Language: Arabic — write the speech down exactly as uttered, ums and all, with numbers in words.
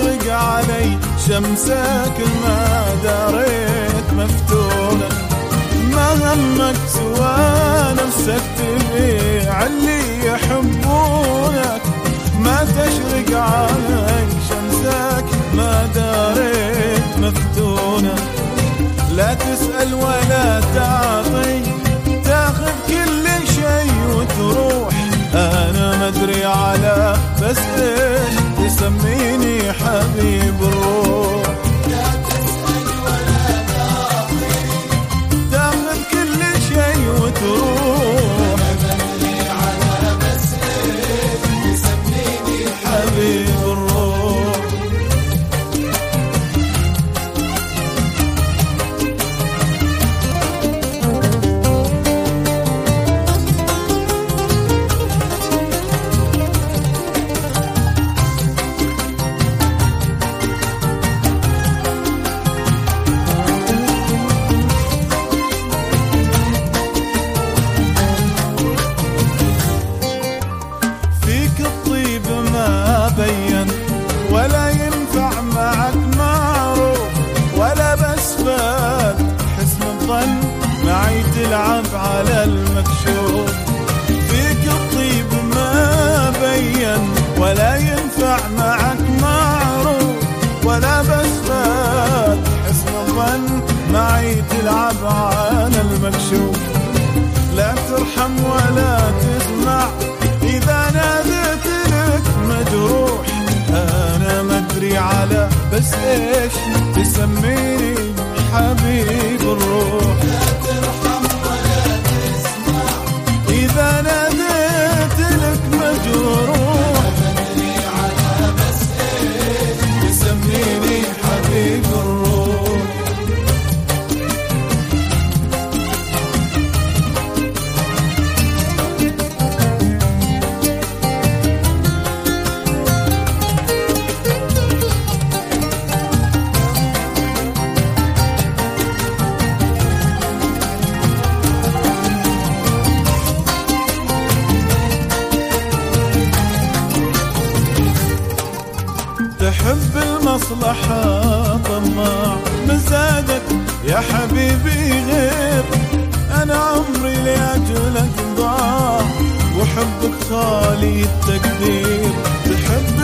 تشرق علي شمسك ما داريت مفتونة. ما همك سوى نفسك تبيع اللي يحبونك، ما تشرق علي شمسك ما داريت مفتونة. لا تسأل ولا تعطي، تاخذ كل شيء وتروح. أنا ما أدري على بس إيش تسميني حبيب الروح. لا تسأل ولا تعطي، تاخذ كل شيء وتروح. أنا ما أدري على بس إيش تسميني حبيب الروح. بين ولا ينفع معك معروف، ولا بس فات حسن الظن معي تلعب على المكشوف. فيك الطيب ما بين ولا ينفع معك معروف، ولا بس فات حسن الظن معي تلعب على المكشوف. لا ترحم ولا تسمع إذا ناديت لك مجروح. أنا ما أدري على بس إيش تسميني حبيب الروح. لا ترحم ولا تسمع إذا ناديت لك مجروح. ما أدري على بس إيش تسميني حبيب الروح. تحب المصلحة طماع، مزاجك يا حبيبي غير. أنا عمري لأجلك ضاع، وحبك خالي التقدير. تحب